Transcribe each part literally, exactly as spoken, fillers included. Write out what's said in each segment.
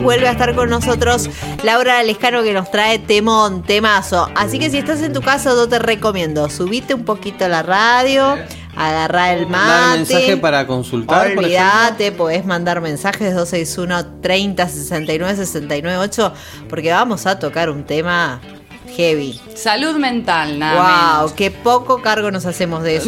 Vuelve a estar con nosotros Laura Lescano, que nos trae temón, temazo. Así que si estás en tu casa, yo te recomiendo, subite un poquito la radio, agarrá el mate. Mandar mensaje para consultar. Olvídate, podés mandar mensajes dos seis uno, treinta, sesenta y nueve, sesenta y nueve, ocho, porque vamos a tocar un tema heavy. Salud mental, nada wow, menos. Qué poco cargo nos hacemos de eso.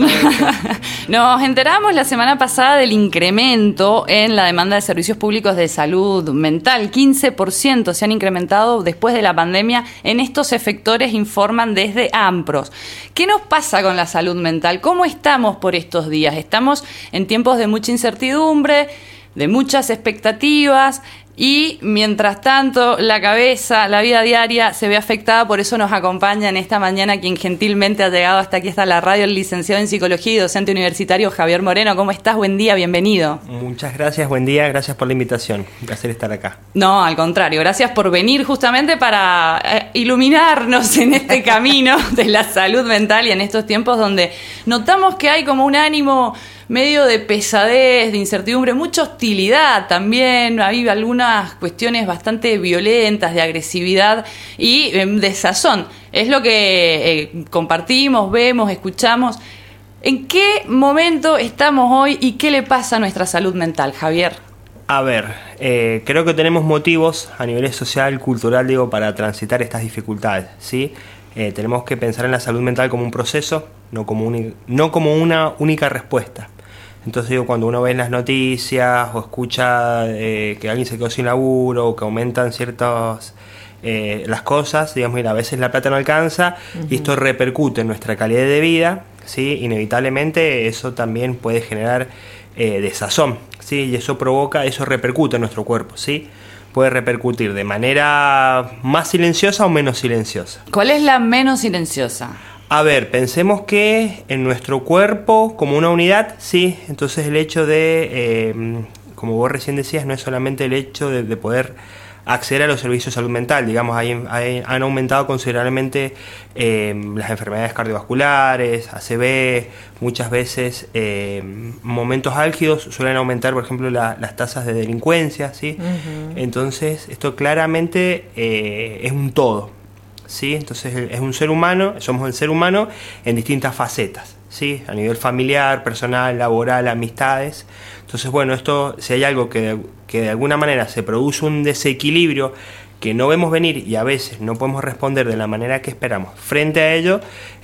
Nos enteramos la semana pasada del incremento en la demanda de servicios públicos de salud mental. quince por ciento se han incrementado después de la pandemia en estos efectores, informan desde AMPROS. ¿Qué nos pasa con la salud mental? ¿Cómo estamos por estos días? Estamos en tiempos de mucha incertidumbre, de muchas expectativas. Y mientras tanto, la cabeza, la vida diaria se ve afectada. Por eso nos acompaña en esta mañana quien gentilmente ha llegado hasta aquí, hasta la radio, el licenciado en Psicología y docente universitario Javier Moreno. ¿Cómo estás? Buen día, bienvenido. Muchas gracias, buen día, gracias por la invitación. Un placer estar acá. No, al contrario, gracias por venir justamente para eh, iluminarnos en este camino de la salud mental y en estos tiempos donde notamos que hay como un ánimo medio de pesadez, de incertidumbre, mucha hostilidad también, hay algunas cuestiones bastante violentas, de agresividad y eh, de sazón. Es lo que eh, compartimos, vemos, escuchamos. ¿En qué momento estamos hoy y qué le pasa a nuestra salud mental, Javier? A ver, eh, creo que tenemos motivos a nivel social, cultural, digo, para transitar estas dificultades, ¿sí? Eh, tenemos que pensar en la salud mental como un proceso, no como, un, no como una única respuesta. Entonces digo, cuando uno ve en las noticias o escucha eh, que alguien se quedó sin laburo o que aumentan ciertas eh, las cosas, digamos, mira, a veces la plata no alcanza, uh-huh. y esto repercute en nuestra calidad de vida, ¿sí? Inevitablemente eso también puede generar eh, desazón, ¿sí? Y eso provoca, eso repercute en nuestro cuerpo, ¿sí? Puede repercutir de manera más silenciosa o menos silenciosa. ¿Cuál es la menos silenciosa? A ver, pensemos que en nuestro cuerpo, como una unidad, sí, entonces el hecho de, eh, como vos recién decías, no es solamente el hecho de, de poder acceder a los servicios de salud mental, digamos, hay, hay, han aumentado considerablemente eh, las enfermedades cardiovasculares, A C V, muchas veces eh, momentos álgidos suelen aumentar, por ejemplo, la, las tasas de delincuencia, ¿sí? Uh-huh. Entonces, esto claramente eh, es un todo. ¿Sí? Entonces es un ser humano, somos el ser humano en distintas facetas, ¿sí? A nivel familiar, personal, laboral, amistades. Entonces, bueno, esto, si hay algo que, que de alguna manera se produce un desequilibrio que no vemos venir y a veces no podemos responder de la manera que esperamos, frente a ello,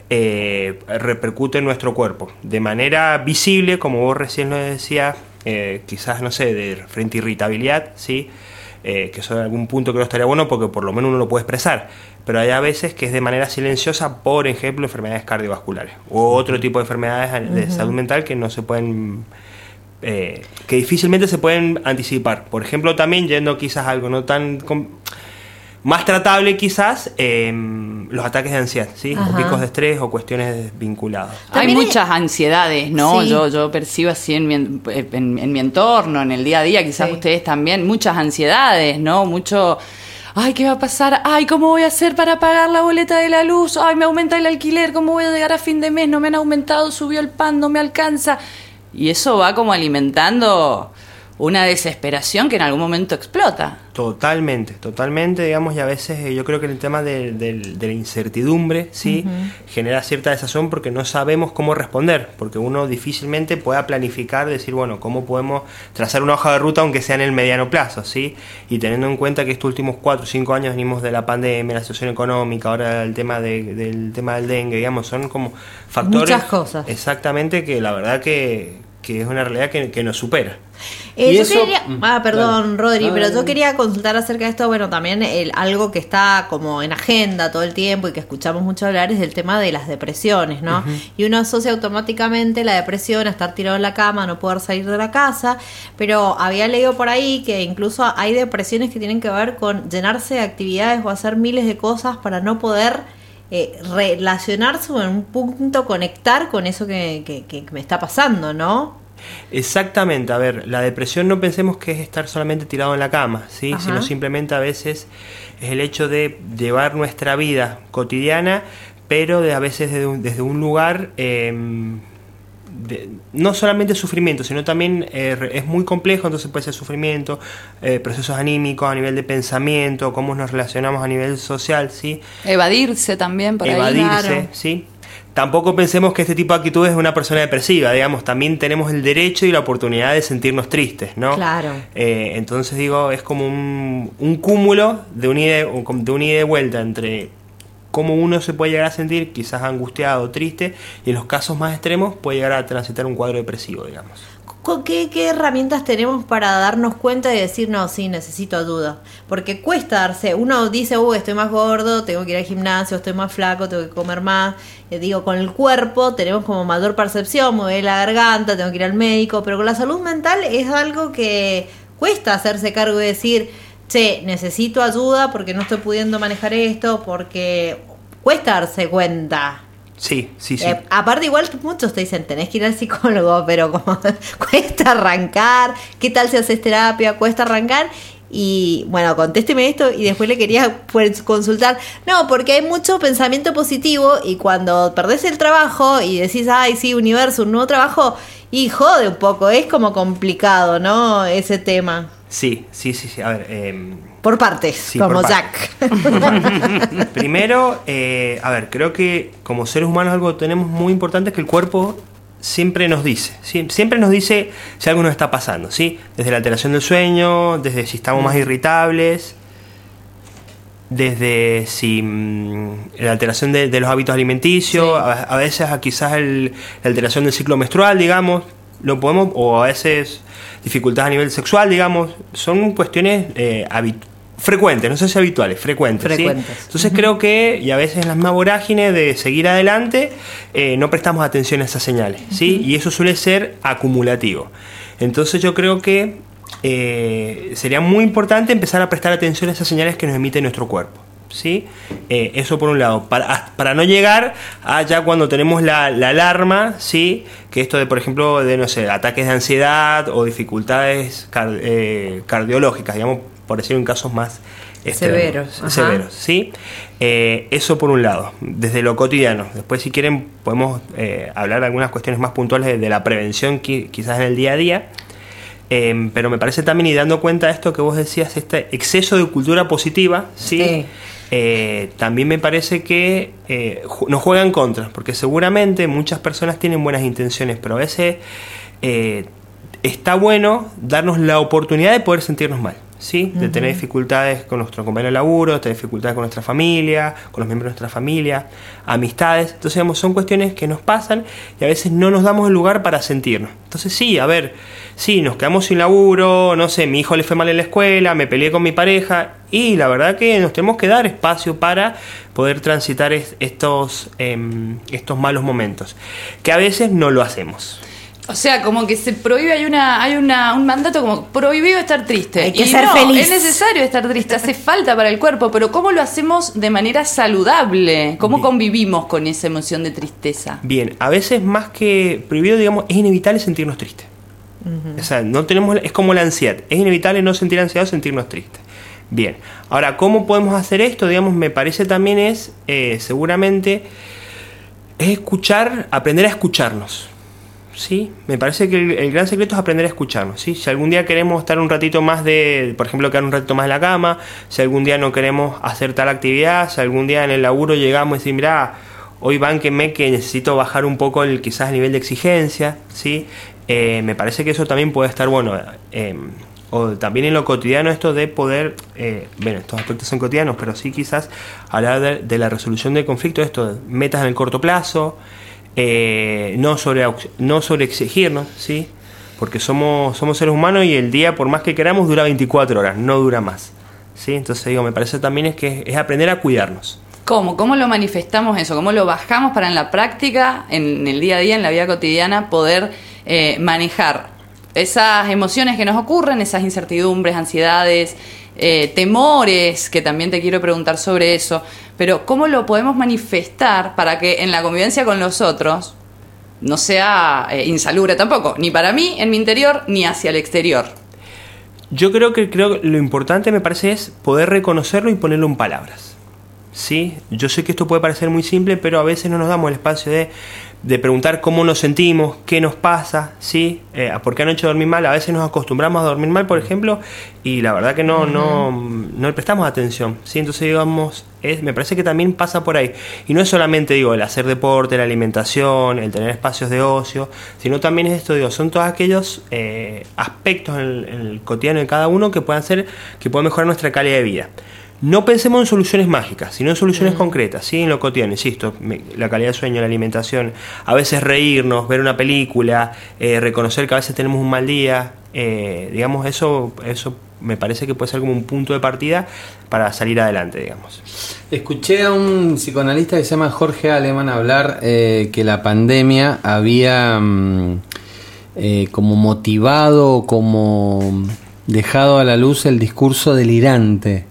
eh, repercute en nuestro cuerpo de manera visible, como vos recién lo decías, eh, quizás, no sé, de frente a irritabilidad, ¿sí? Eh, que eso en algún punto creo que estaría bueno porque por lo menos uno lo puede expresar, pero hay a veces que es de manera silenciosa, por ejemplo, enfermedades cardiovasculares u otro tipo de enfermedades de uh-huh. salud mental que no se pueden, eh, que difícilmente se pueden anticipar. Por ejemplo, también yendo quizás a algo no tan más tratable, quizás eh, los ataques de ansiedad, ¿sí? O picos de estrés o cuestiones vinculadas. Hay muchas ansiedades, ¿no? Sí. Yo, yo percibo así en mi, en, en mi entorno, en el día a día, quizás sí. Ustedes también, muchas ansiedades, ¿no? Mucho, ay, ¿qué va a pasar? Ay, ¿cómo voy a hacer para pagar la boleta de la luz? Ay, me aumenta el alquiler, ¿cómo voy a llegar a fin de mes? No me han aumentado, subió el pan, no me alcanza. Y eso va como alimentando una desesperación que en algún momento explota. Totalmente, totalmente, digamos, y a veces yo creo que el tema de, de, de la incertidumbre, sí, uh-huh. genera cierta desazón porque no sabemos cómo responder, porque uno difícilmente pueda planificar, decir, bueno, cómo podemos trazar una hoja de ruta aunque sea en el mediano plazo, sí, y teniendo en cuenta que estos últimos cuatro o cinco años venimos de la pandemia, la situación económica, ahora el tema de, del tema del dengue, digamos, son como factores. Muchas cosas. Exactamente, que la verdad que que es una realidad que, que nos supera. Eh, yo eso, quería, ah, perdón, dale. Rodri, ah, pero yo quería consultar acerca de esto, bueno, también el, algo que está como en agenda todo el tiempo y que escuchamos mucho hablar es el tema de las depresiones, ¿no? Uh-huh. Y uno asocia automáticamente la depresión a estar tirado en la cama, no poder salir de la casa, pero había leído por ahí que incluso hay depresiones que tienen que ver con llenarse de actividades o hacer miles de cosas para no poder Eh, relacionarse o en un punto conectar con eso que, que, que me está pasando, ¿no? Exactamente, a ver, la depresión no pensemos que es estar solamente tirado en la cama, ¿sí? Sino simplemente a veces es el hecho de llevar nuestra vida cotidiana, pero de a veces desde un, desde un lugar eh, de, no solamente sufrimiento, sino también eh, es muy complejo, entonces puede ser sufrimiento, eh, procesos anímicos a nivel de pensamiento, cómo nos relacionamos a nivel social, ¿sí? Evadirse también, por Evadirse, ahí. Claro. ¿sí? Tampoco pensemos que este tipo de actitudes es una persona depresiva, digamos, también tenemos el derecho y la oportunidad de sentirnos tristes, ¿no? Claro. Eh, entonces digo, es como un, un cúmulo de un, ida, de un ida y de vuelta entre cómo uno se puede llegar a sentir quizás angustiado, triste, y en los casos más extremos puede llegar a transitar un cuadro depresivo, digamos. ¿Qué, ¿Qué herramientas tenemos para darnos cuenta y decir, no, sí, necesito ayuda? Porque cuesta darse, uno dice, uy, estoy más gordo, tengo que ir al gimnasio, estoy más flaco, tengo que comer más. Eh, digo, con el cuerpo tenemos como mayor percepción, me duele la garganta, tengo que ir al médico, pero con la salud mental es algo que cuesta hacerse cargo y decir, che, necesito ayuda porque no estoy pudiendo manejar esto, porque cuesta darse cuenta. Sí, sí, sí. Eh, aparte igual muchos te dicen, tenés que ir al psicólogo, pero como cuesta arrancar, ¿qué tal si haces terapia? Cuesta arrancar. Y bueno, contésteme esto y después le quería pues, consultar. No, porque hay mucho pensamiento positivo y cuando perdés el trabajo y decís, ay, sí, universo, un nuevo trabajo, y jode un poco, es como complicado, ¿no? Ese tema. Sí, sí, sí, sí. A ver, eh, por partes, sí, como por Jack. Parte. Primero, eh, a ver, creo que como seres humanos algo tenemos muy importante que el cuerpo siempre nos dice, ¿sí? Siempre nos dice si algo nos está pasando, ¿sí? Desde la alteración del sueño, desde si estamos más irritables, desde si mmm, la alteración de, de los hábitos alimenticios, sí. a, a veces a quizás el, la alteración del ciclo menstrual, digamos, lo podemos, o a veces dificultades a nivel sexual, digamos, son cuestiones eh, habituales. Frecuentes, no sé si habituales, frecuentes. frecuentes. ¿Sí? Entonces uh-huh. creo que, y a veces en la misma vorágine de seguir adelante, eh, no prestamos atención a esas señales, ¿sí? Uh-huh. Y eso suele ser acumulativo. Entonces yo creo que eh, sería muy importante empezar a prestar atención a esas señales que nos emite nuestro cuerpo, ¿sí? Eh, eso por un lado, para, para no llegar a ya cuando tenemos la, la alarma, ¿sí? Que esto de, por ejemplo, de, no sé, ataques de ansiedad o dificultades car- eh, cardiológicas, digamos, por decir en casos más severos, severos, ¿sí? Eh, eso por un lado, desde lo cotidiano. Después, si quieren, podemos eh, hablar de algunas cuestiones más puntuales de, de la prevención, quizás en el día a día. Eh, pero me parece también, y dando cuenta de esto que vos decías, este exceso de cultura positiva, ¿sí? sí. Eh, también me parece que eh, nos juega en contra, porque seguramente muchas personas tienen buenas intenciones, pero a veces eh, está bueno darnos la oportunidad de poder sentirnos mal, ¿sí? De uh-huh. tener dificultades con nuestro compañero de laburo, de tener dificultades con nuestra familia, con los miembros de nuestra familia, amistades. Entonces, digamos, son cuestiones que nos pasan y a veces no nos damos el lugar para sentirnos. Entonces, sí, a ver, sí, nos quedamos sin laburo, no sé, mi hijo le fue mal en la escuela, me peleé con mi pareja, y la verdad que nos tenemos que dar espacio para poder transitar es, estos, eh, estos malos momentos, que a veces no lo hacemos. O sea, como que se prohíbe, hay una, hay una, un mandato como prohibido estar triste. Hay que y ser no, feliz. Es necesario estar triste, hace falta para el cuerpo, pero ¿cómo lo hacemos de manera saludable? ¿Cómo Bien. convivimos con esa emoción de tristeza? Bien, a veces más que prohibido, digamos, es inevitable sentirnos tristes. Uh-huh. O sea, no tenemos, es como la ansiedad, es inevitable no sentir ansiedad o sentirnos tristes. Bien, ahora, ¿cómo podemos hacer esto? Digamos, me parece también es, eh, seguramente, es escuchar, aprender a escucharnos. Sí, me parece que el, el gran secreto es aprender a escucharnos, ¿sí? Si algún día queremos estar un ratito más de, por ejemplo, quedar un ratito más en la cama, si algún día no queremos hacer tal actividad, si algún día en el laburo llegamos y decimos, mirá, hoy bánquenme que necesito bajar un poco el, quizás el nivel de exigencia, ¿sí? Eh, me parece que eso también puede estar bueno, eh, o también en lo cotidiano esto de poder, eh, bueno, estos aspectos son cotidianos, pero sí quizás hablar de, de la resolución de conflictos, esto de metas en el corto plazo, Eh, no sobre no sobre exigirnos, ¿sí? Porque somos somos seres humanos y el día, por más que queramos, dura veinticuatro horas, no dura más, ¿sí? Entonces digo, me parece también es que es aprender a cuidarnos. ¿Cómo? ¿Cómo lo manifestamos eso? ¿Cómo lo bajamos para en la práctica, en el día a día, en la vida cotidiana, poder eh, manejar esas emociones que nos ocurren, esas incertidumbres, ansiedades, eh, temores, que también te quiero preguntar sobre eso, pero ¿cómo lo podemos manifestar para que en la convivencia con los otros no sea eh, insalubre tampoco, ni para mí en mi interior, ni hacia el exterior? Yo creo que, creo que lo importante me parece es poder reconocerlo y ponerlo en palabras, ¿sí? Yo sé que esto puede parecer muy simple, pero a veces no nos damos el espacio de, de preguntar cómo nos sentimos, qué nos pasa, ¿sí? Eh, ¿por qué anoche dormí mal? A veces nos acostumbramos a dormir mal, por ejemplo, y la verdad que no, uh-huh. no, no le prestamos atención, ¿sí? Entonces, digamos, es, me parece que también pasa por ahí. Y no es solamente, digo, el hacer deporte, la alimentación, el tener espacios de ocio, sino también es esto, digo, son todos aquellos eh, aspectos en el, en el cotidiano de cada uno que puedan hacer, que puedan mejorar nuestra calidad de vida. No pensemos en soluciones mágicas, sino en soluciones mm. concretas, ¿sí? En lo cotidiano, insisto, la calidad de sueño, la alimentación, a veces reírnos, ver una película, eh, reconocer que a veces tenemos un mal día, eh, digamos, eso, eso me parece que puede ser como un punto de partida para salir adelante, digamos. Escuché a un psicoanalista que se llama Jorge Aleman hablar eh, que la pandemia había mm, eh, como motivado, como dejado a la luz el discurso delirante.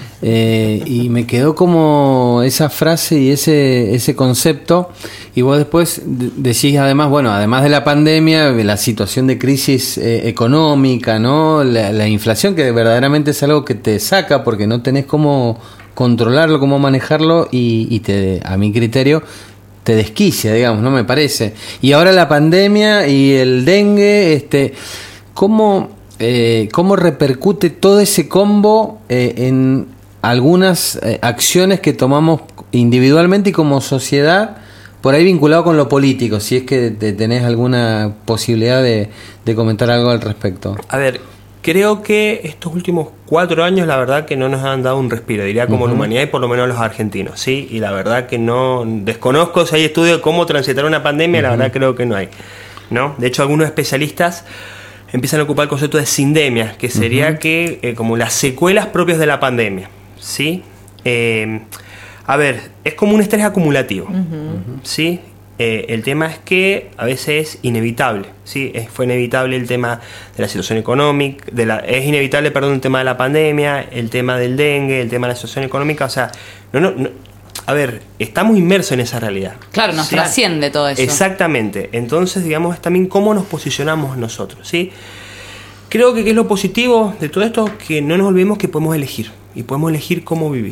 Eh, y me quedó como esa frase y ese ese concepto, y vos después decís además, bueno, además de la pandemia, la situación de crisis eh, económica, ¿no? La, la inflación, que verdaderamente es algo que te saca porque no tenés cómo controlarlo, cómo manejarlo, y, y te, a mi criterio te desquicia, digamos, ¿no? Me parece. Y ahora la pandemia y el dengue, este, ¿cómo, eh, cómo repercute todo ese combo eh, en algunas eh, acciones que tomamos individualmente y como sociedad, por ahí vinculado con lo político, si es que te, tenés alguna posibilidad de, de comentar algo al respecto? A ver, creo que estos últimos cuatro años la verdad que no nos han dado un respiro, diría como uh-huh. la humanidad y por lo menos los argentinos, ¿sí? Y la verdad que no, desconozco si hay estudios de cómo transitar una pandemia, uh-huh. la verdad creo que no hay, ¿no? De hecho, algunos especialistas empiezan a ocupar el concepto de sindemia, que sería uh-huh. que eh, como las secuelas propias de la pandemia, ¿sí? Eh, a ver, es como un estrés acumulativo, uh-huh. ¿sí? Eh, el tema es que a veces es inevitable, ¿sí? Es, fue inevitable el tema de la situación económica, de la, es inevitable, perdón, el tema de la pandemia, el tema del dengue, el tema de la situación económica, o sea, no, no, no, a ver, estamos inmersos en esa realidad. Claro, nos ¿sí? trasciende todo eso. Exactamente, entonces, digamos, es también cómo nos posicionamos nosotros, ¿sí? Creo que, que es lo positivo de todo esto, que no nos olvidemos que podemos elegir, y podemos elegir cómo vivir.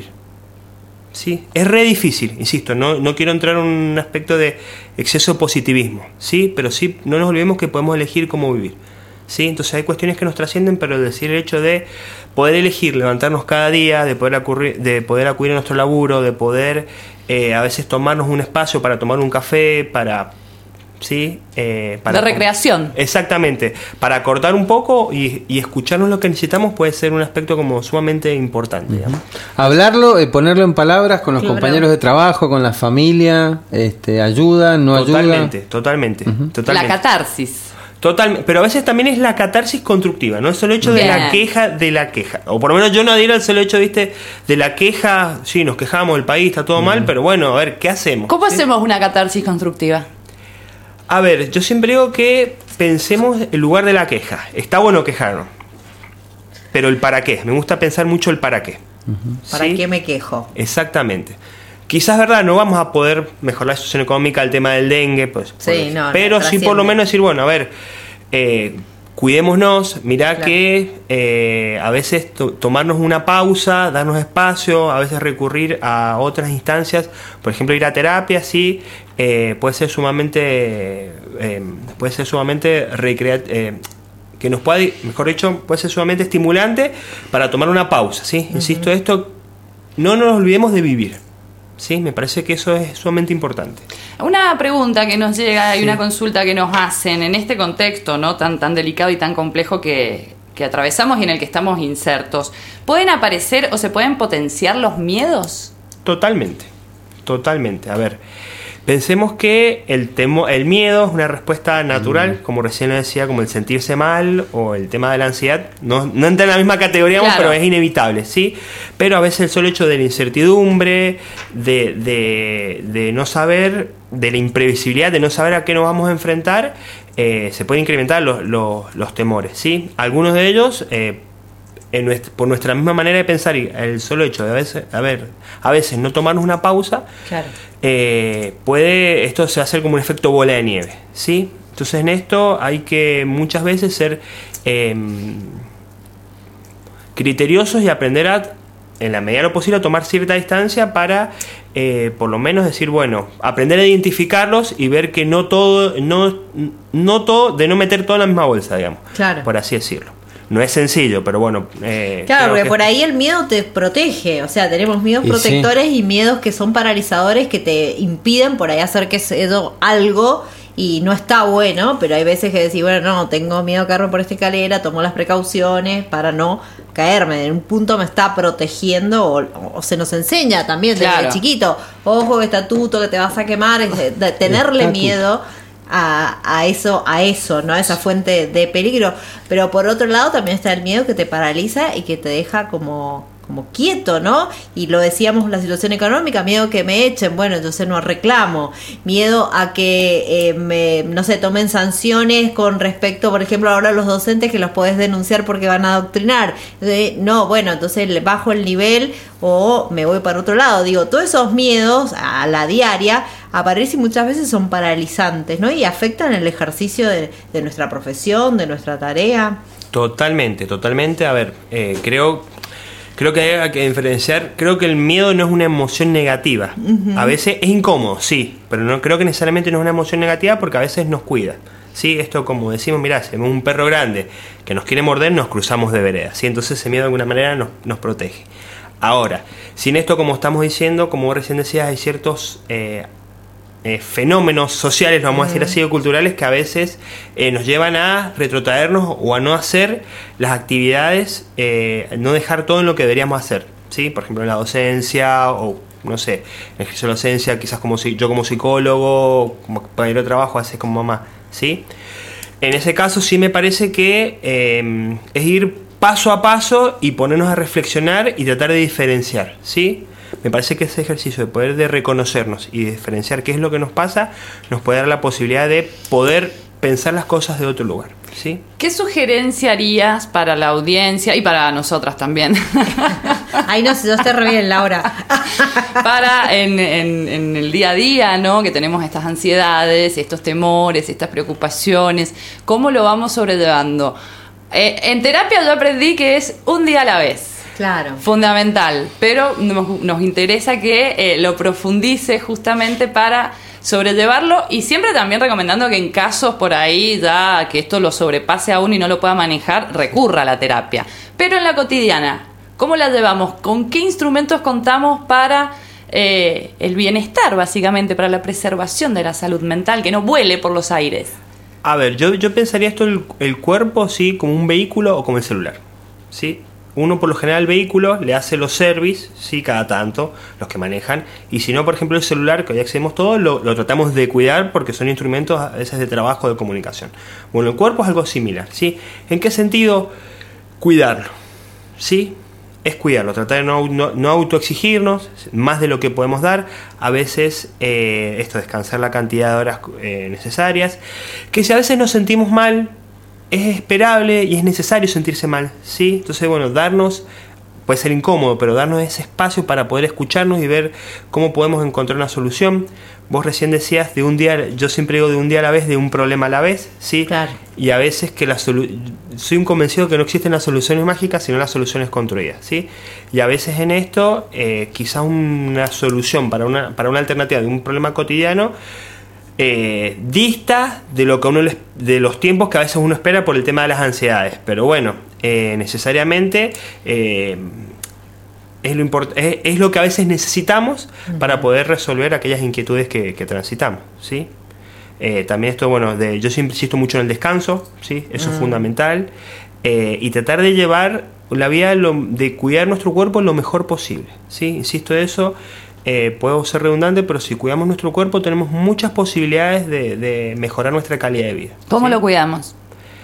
¿Sí? Es re difícil, insisto, no, no quiero entrar en un aspecto de exceso de positivismo, ¿sí? Pero sí, no nos olvidemos que podemos elegir cómo vivir, ¿sí? Entonces hay cuestiones que nos trascienden, pero decir el hecho de poder elegir levantarnos cada día, de poder acudir, de poder acudir a nuestro laburo, de poder eh, a veces tomarnos un espacio para tomar un café, para... ¿sí? Eh, para de recreación. Exactamente, para cortar un poco y, y escucharnos lo que necesitamos puede ser un aspecto como sumamente importante. Uh-huh. Digamos. Hablarlo, eh, ponerlo en palabras con los claro. compañeros de trabajo, con la familia, este, ayuda, no totalmente, ayuda. Totalmente, uh-huh. totalmente. La catarsis. Total, pero a veces también es la catarsis constructiva, no es solo el hecho Bien. de la queja de la queja. O por lo menos yo no adhiero al solo hecho, ¿viste? De la queja, sí, nos quejamos, el país está todo uh-huh. mal, pero bueno, a ver, ¿qué hacemos? ¿Cómo ¿sí? hacemos una catarsis constructiva? A ver, yo siempre digo que pensemos en lugar de la queja. Está bueno quejarnos, pero el para qué. Me gusta pensar mucho el para qué. Uh-huh. ¿Sí? ¿Para qué me quejo? Exactamente. Quizás, verdad, no vamos a poder mejorar la situación económica, el tema del dengue, pues, sí, no, pero no, sí por lo menos decir, bueno, a ver, eh, cuidémonos, mirá claro. que eh, a veces to- tomarnos una pausa, darnos espacio, a veces recurrir a otras instancias, por ejemplo ir a terapia, sí, eh, puede ser sumamente, eh, puede ser sumamente recrea- eh, que nos puede, mejor dicho, puede ser sumamente estimulante para tomar una pausa, sí, uh-huh. insisto esto, no nos olvidemos de vivir. Sí, me parece que eso es sumamente importante. Una pregunta que nos llega y sí. una consulta que nos hacen en este contexto, ¿no? tan, tan delicado y tan complejo que, que atravesamos y en el que estamos insertos. ¿Pueden aparecer o se pueden potenciar los miedos? Totalmente, totalmente. A ver, pensemos que el, temo, el miedo es una respuesta natural, mm. como recién decía, como el sentirse mal o el tema de la ansiedad. No, no entra en la misma categoría, claro. pero es inevitable, ¿sí? Pero a veces el solo hecho de la incertidumbre, de, de, de no saber, de la imprevisibilidad, de no saber a qué nos vamos a enfrentar, eh, se pueden incrementar los, los, los temores, ¿sí? Algunos de ellos... Eh, En nuestra, por nuestra misma manera de pensar y el solo hecho de a veces, a ver, a veces no tomarnos una pausa, claro. eh, puede, esto se va a hacer como un efecto bola de nieve, ¿sí? Entonces en esto hay que muchas veces ser eh, criteriosos y aprender a en la medida de lo posible, tomar cierta distancia para, eh, por lo menos, decir, bueno, aprender a identificarlos y ver que no todo, no, no todo, de no meter todo en la misma bolsa, digamos, claro, por así decirlo. No es sencillo, pero bueno. Eh, claro, porque que... por ahí el miedo te protege. O sea, tenemos miedos y protectores sí. y miedos que son paralizadores que te impiden por ahí hacer que eso algo y no está bueno. Pero hay veces que decís, bueno, no, tengo miedo a caerme por esta escalera, tomo las precauciones para no caerme. En un punto me está protegiendo o, o se nos enseña también desde claro. chiquito. Ojo, estatuto, que te vas a quemar. Es de, de tenerle Estatuto. miedo A, a eso, a eso, ¿no? A esa fuente de peligro. Pero por otro lado también está el miedo que te paraliza y que te deja como, como quieto, ¿no? Y lo decíamos, la situación económica, miedo que me echen, bueno, entonces no reclamo. Miedo a que, eh, me, no sé, tomen sanciones con respecto, por ejemplo, ahora a los docentes que los podés denunciar porque van a adoctrinar. Entonces, no, bueno, entonces le bajo el nivel o me voy para otro lado. Digo, todos esos miedos a la diaria aparecen y muchas veces son paralizantes, ¿no? Y afectan el ejercicio de, de nuestra profesión, de nuestra tarea. Totalmente, totalmente. A ver, eh, creo, creo que hay que diferenciar. Creo que el miedo no es una emoción negativa. Uh-huh. A veces es incómodo, sí, pero no creo que necesariamente no es una emoción negativa porque a veces nos cuida. Sí, esto como decimos, mirá, si vemos un perro grande que nos quiere morder, nos cruzamos de vereda. ¿Sí? Entonces ese miedo de alguna manera nos, nos protege. Ahora, sin esto, como estamos diciendo, como vos recién decías, hay ciertos... Eh, Eh, fenómenos sociales, vamos a decir así, o culturales que a veces eh, nos llevan a retrotraernos o a no hacer las actividades, eh, no dejar todo en lo que deberíamos hacer, ¿sí? Por ejemplo, en la docencia o, no sé, en el ejercicio de la docencia, quizás como si, yo como psicólogo, como compañero de trabajo, a veces como mamá, ¿sí? En ese caso sí me parece que eh, es ir paso a paso y ponernos a reflexionar y tratar de diferenciar, ¿sí? Me parece que ese ejercicio de poder de reconocernos y de diferenciar qué es lo que nos pasa nos puede dar la posibilidad de poder pensar las cosas de otro lugar, ¿sí? ¿Qué sugerencia harías para la audiencia y para nosotras también? Ay, no, si yo estoy re bien, Laura. Para en, en, en el día a día, ¿no? Que tenemos estas ansiedades, estos temores, estas preocupaciones. ¿Cómo lo vamos sobrellevando? Eh, en terapia yo aprendí que es un día a la vez. Claro. Fundamental, pero nos, nos interesa que eh, lo profundice justamente para sobrellevarlo y siempre también recomendando que en casos por ahí ya que esto lo sobrepase a uno y no lo pueda manejar, recurra a la terapia. Pero en la cotidiana, ¿cómo la llevamos? ¿Con qué instrumentos contamos para eh, el bienestar, básicamente, para la preservación de la salud mental, que no vuele por los aires? A ver, yo, yo pensaría esto el, el cuerpo, sí, como un vehículo o como el celular, ¿sí? Uno por lo general el vehículo le hace los service, sí, cada tanto, los que manejan. Y si no, por ejemplo, el celular, que hoy accedemos todos, lo, lo tratamos de cuidar porque son instrumentos a veces de trabajo, de comunicación. Bueno, el cuerpo es algo similar, ¿sí? ¿En qué sentido? Cuidarlo, ¿sí? Es cuidarlo, tratar de no, no, no autoexigirnos más de lo que podemos dar. A veces, eh, esto, descansar la cantidad de horas eh, necesarias. Que si a veces nos sentimos mal, es esperable y es necesario sentirse mal, ¿sí? Entonces, bueno, darnos, puede ser incómodo, pero darnos ese espacio para poder escucharnos y ver cómo podemos encontrar una solución. Vos recién decías de un día, yo siempre digo de un día a la vez, de un problema a la vez, ¿sí? Claro. Y a veces que la solu- soy un convencido que no existen las soluciones mágicas, sino las soluciones construidas, ¿sí? Y a veces en esto, eh, quizás una solución para una, para una alternativa de un problema cotidiano Eh, dista de lo que uno les, de los tiempos que a veces uno espera por el tema de las ansiedades, pero bueno, eh, necesariamente eh, es, lo import- es, es lo que a veces necesitamos uh-huh. para poder resolver aquellas inquietudes que, que transitamos, ¿sí? Eh, también esto, bueno, de, yo siempre insisto mucho en el descanso, ¿sí? Eso uh-huh. es fundamental, eh, y tratar de llevar la vida lo, de cuidar nuestro cuerpo lo mejor posible, ¿sí? Insisto en eso. Eh, puedo ser redundante, pero si cuidamos nuestro cuerpo tenemos muchas posibilidades de, de mejorar nuestra calidad de vida. ¿Cómo ¿sí? lo cuidamos?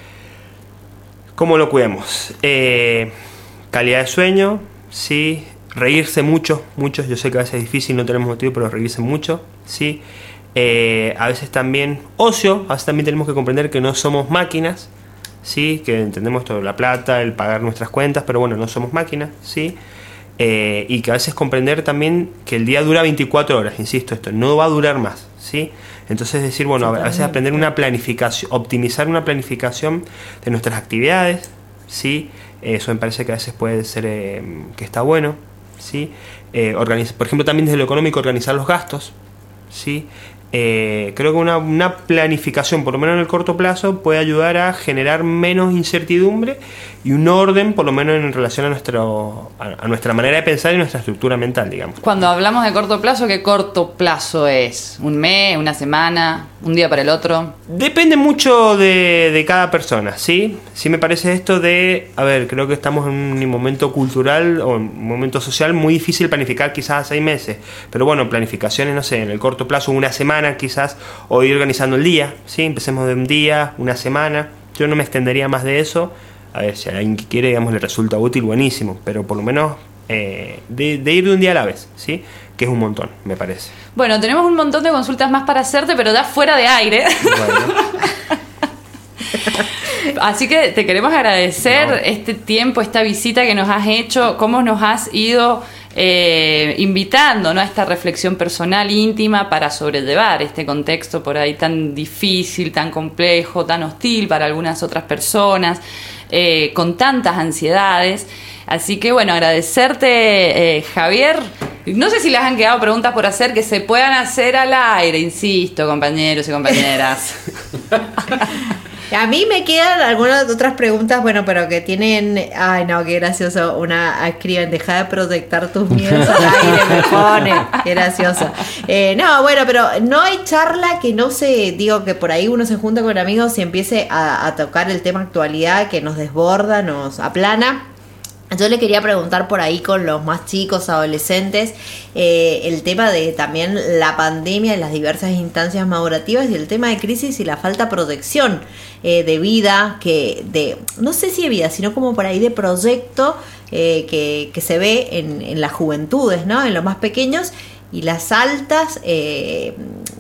¿Cómo lo cuidamos? Eh, calidad de sueño, sí. Reírse mucho, mucho. Yo sé que a veces es difícil, no tenemos motivo, pero reírse mucho, sí. Eh, a veces también ocio, a veces también tenemos que comprender que no somos máquinas, sí, que entendemos todo, la plata, el pagar nuestras cuentas, pero bueno, no somos máquinas, sí. Eh, y que a veces comprender también que el día dura veinticuatro horas, insisto, esto no va a durar más, ¿sí? Entonces decir, bueno, a veces aprender una planificación, optimizar una planificación de nuestras actividades, ¿sí? Eso me parece que a veces puede ser eh, que está bueno, ¿sí? Eh, organiza, por ejemplo, también desde lo económico, organizar los gastos, ¿sí? Eh, creo que una, una planificación, por lo menos en el corto plazo, puede ayudar a generar menos incertidumbre y un orden, por lo menos en relación a, nuestro, a, a nuestra manera de pensar y nuestra estructura mental, digamos. Cuando hablamos de corto plazo, ¿qué corto plazo es? ¿Un mes, una semana, un día para el otro? Depende mucho de, de cada persona, ¿sí? Sí me parece esto de, a ver, creo que estamos en un momento cultural o en un momento social muy difícil planificar quizás a seis meses, pero bueno, planificaciones, no sé, en el corto plazo, una semana quizás, o ir organizando el día, ¿sí? Empecemos de un día, una semana, yo no me extendería más de eso. A ver, si a alguien que quiere, digamos, le resulta útil, buenísimo, pero por lo menos eh, de, de ir de un día a la vez, ¿sí? Que es un montón, me parece. Bueno, tenemos un montón de consultas más para hacerte, pero da fuera de aire. Bueno. Así que te queremos agradecer no. este tiempo, esta visita que nos has hecho, cómo nos has ido eh, invitando, ¿no?, a esta reflexión personal íntima para sobrellevar este contexto por ahí tan difícil, tan complejo, tan hostil para algunas otras personas, eh, con tantas ansiedades. Así que bueno, agradecerte, eh, Javier. No sé si les han quedado preguntas por hacer que se puedan hacer al aire, insisto, compañeros y compañeras. A mí me quedan algunas otras preguntas, bueno, pero que tienen... Ay, no, qué gracioso. Una escriben, deja de proyectar tus miedos al aire, me pone. Qué gracioso. Eh, no, bueno, pero no hay charla que no se... Digo, que por ahí uno se junta con amigos y empiece a, a tocar el tema actualidad que nos desborda, nos aplana. Yo le quería preguntar por ahí con los más chicos, adolescentes, eh, el tema de también la pandemia en las diversas instancias madurativas y el tema de crisis y la falta de protección eh, de vida, que de no sé si de vida, sino como por ahí de proyecto eh, que, que se ve en, en las juventudes, ¿no? En los más pequeños y las altas... Eh,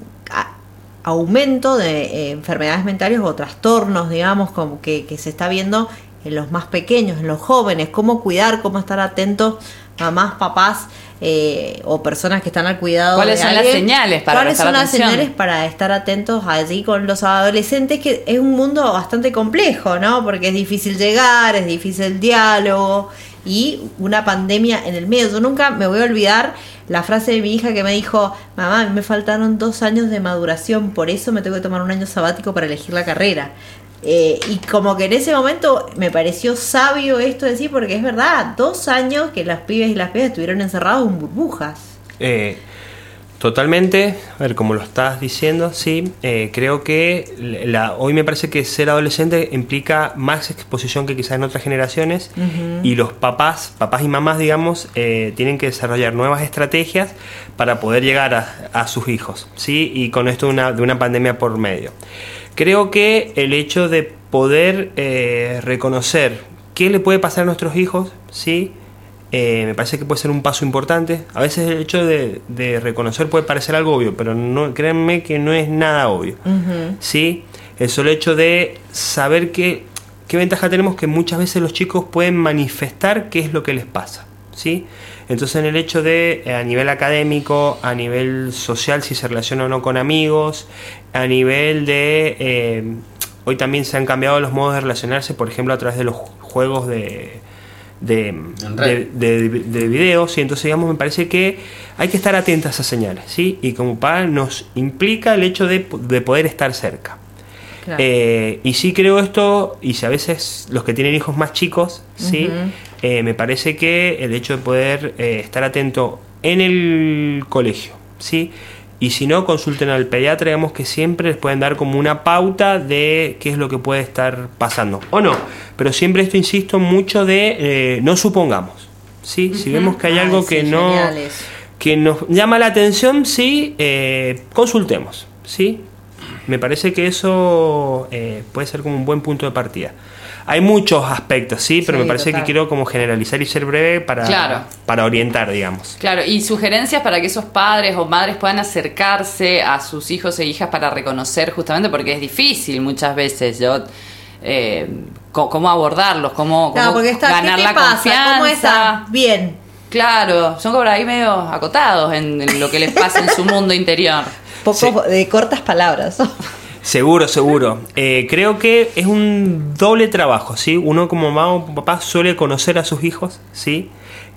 a, aumento de eh, enfermedades mentales o trastornos, digamos, como que, que se está viendo en los más pequeños, en los jóvenes, cómo cuidar, cómo estar atentos, mamás, papás eh, o personas que están al cuidado ¿Cuáles de son alguien. las señales para ¿Cuáles son atención? las señales para estar atentos allí con los adolescentes? Que es un mundo bastante complejo, ¿no? Porque es difícil llegar, es difícil el diálogo y una pandemia en el medio. Yo nunca me voy a olvidar la frase de mi hija que me dijo: mamá, me faltaron dos años de maduración, por eso me tengo que tomar un año sabático para elegir la carrera. Eh, y como que en ese momento me pareció sabio esto de decir, porque es verdad, dos años que los pibes y las pibas estuvieron encerrados en burbujas. Eh, totalmente, a ver, como lo estás diciendo, sí, eh, creo que la, hoy me parece que ser adolescente implica más exposición que quizás en otras generaciones, uh-huh. y los papás, papás y mamás, digamos, eh, tienen que desarrollar nuevas estrategias para poder llegar a, a sus hijos, ¿sí? Y con esto de una, de una pandemia por medio. Creo que el hecho de poder eh, reconocer qué le puede pasar a nuestros hijos, ¿sí? Eh, me parece que puede ser un paso importante. A veces el hecho de, de reconocer puede parecer algo obvio, pero no, créanme que no es nada obvio, uh-huh. ¿sí? El solo hecho de saber que, qué ventaja tenemos, que muchas veces los chicos pueden manifestar qué es lo que les pasa, ¿sí? Entonces, en el hecho de, a nivel académico, a nivel social, si se relaciona o no con amigos, a nivel de... Eh, hoy también se han cambiado los modos de relacionarse, por ejemplo, a través de los juegos de... De, de, de, de videos, y entonces, digamos, me parece que hay que estar atentos a esas señales, ¿sí? Y como padre nos implica el hecho de, de poder estar cerca. Claro. Eh, y sí creo esto, y si a veces los que tienen hijos más chicos, ¿sí? Uh-huh. eh, me parece que el hecho de poder eh, estar atento en el colegio, ¿sí? Y si no, consulten al pediatra, digamos que siempre les pueden dar como una pauta de qué es lo que puede estar pasando. O no, pero siempre esto insisto mucho de eh, no supongamos, ¿sí? Uh-huh. Si vemos que hay Ay, algo que, sí, no, que nos llama la atención, sí, eh, consultemos, ¿sí? Me parece que eso eh, puede ser como un buen punto de partida. Hay muchos aspectos, sí, pero sí, me parece total. que quiero como generalizar y ser breve para, claro. para orientar, digamos. Claro, y sugerencias para que esos padres o madres puedan acercarse a sus hijos e hijas para reconocer, justamente porque es difícil muchas veces, yo eh, cómo abordarlos, cómo, cómo no, está, ganar ¿qué te la pasa? confianza. ¿Cómo está? Bien. Claro, son por ahí medio acotados en, en lo que les pasa en su mundo interior. Poco sí. de cortas palabras. Seguro, seguro. Eh, creo que es un doble trabajo, ¿sí? Uno como mamá o papá suele conocer a sus hijos, ¿sí?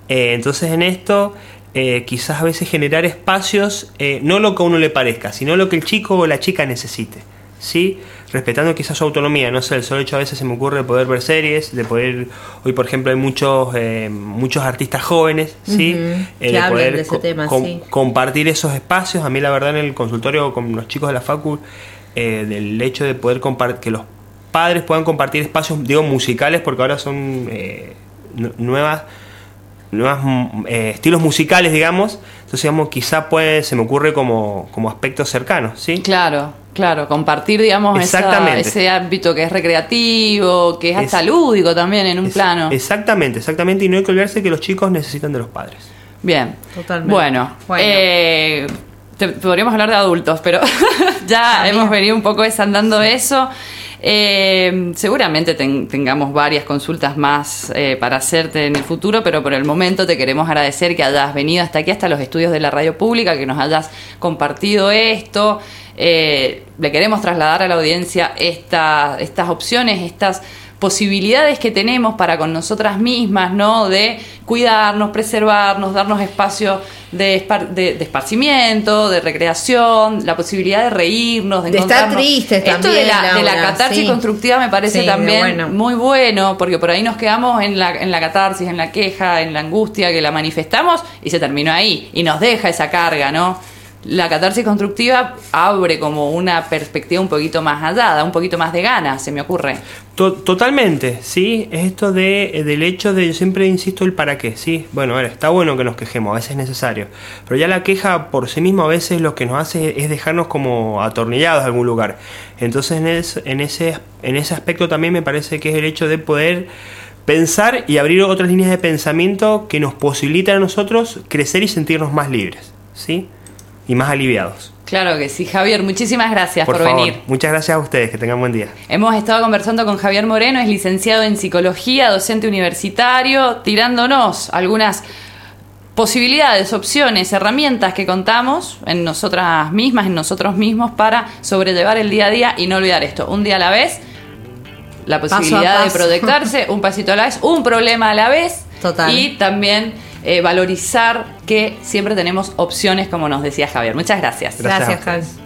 Eh, entonces en esto eh, quizás a veces generar espacios, eh, no lo que a uno le parezca, sino lo que el chico o la chica necesite, ¿sí? Respetando quizás su autonomía. No sé, el solo hecho a veces se me ocurre de poder ver series, de poder, hoy por ejemplo hay muchos eh, muchos artistas jóvenes, ¿sí? Uh-huh. eh, que de poder de ese co- tema, com- sí. compartir esos espacios. A mí la verdad en el consultorio con los chicos de la facu, eh, del hecho de poder compartir, que los padres puedan compartir espacios, digo, musicales, porque ahora son eh, n- nuevas nuevas eh, estilos musicales, digamos. Entonces, digamos, quizá puede, se me ocurre como, como aspectos cercanos, ¿sí? Claro, claro, compartir, digamos, esa, ese ámbito que es recreativo, que es hasta es, lúdico también en un es, plano. Exactamente, exactamente, y no hay que olvidarse que los chicos necesitan de los padres. Bien. Totalmente. Bueno, bueno. Eh, te, podríamos hablar de adultos, pero ya ah, hemos bien. venido un poco desandando eso. Eh, seguramente ten, tengamos varias consultas más eh, para hacerte en el futuro, pero por el momento te queremos agradecer que hayas venido hasta aquí, hasta los estudios de la radio pública, que nos hayas compartido esto. Eh, le queremos trasladar a la audiencia esta, estas opciones, estas posibilidades que tenemos para con nosotras mismas, ¿no? De cuidarnos, preservarnos, darnos espacio de, espar- de, de esparcimiento, de recreación, la posibilidad de reírnos, de, de estar tristes también. Esto de la, Laura, de la catarsis sí. constructiva me parece sí, también bueno. muy bueno, porque por ahí nos quedamos en la, en la catarsis, en la queja, en la angustia que la manifestamos y se terminó ahí y nos deja esa carga, ¿no? La catarsis constructiva abre como una perspectiva un poquito más allá, da un poquito más de ganas, se me ocurre. Totalmente, sí, es esto de, del hecho de, yo siempre insisto, el para qué, sí, bueno, a ver, está bueno que nos quejemos, a veces es necesario, pero ya la queja por sí misma a veces lo que nos hace es dejarnos como atornillados a algún lugar. Entonces en, es, en, ese, en ese aspecto también me parece que es el hecho de poder pensar y abrir otras líneas de pensamiento que nos posibilitan a nosotros crecer y sentirnos más libres, ¿sí? Y más aliviados. Claro que sí, Javier, muchísimas gracias por, por favor, venir. Muchas gracias a ustedes, que tengan buen día. Hemos estado conversando con Javier Moreno, es licenciado en psicología, docente universitario, tirándonos algunas posibilidades, opciones, herramientas que contamos en nosotras mismas, en nosotros mismos, para sobrellevar el día a día y no olvidar esto, un día a la vez, la posibilidad paso a paso. de proyectarse, un pasito a la vez, un problema a la vez. Total. Y también eh, valorizar que siempre tenemos opciones, como nos decía Javier. Muchas gracias. Gracias, Javier.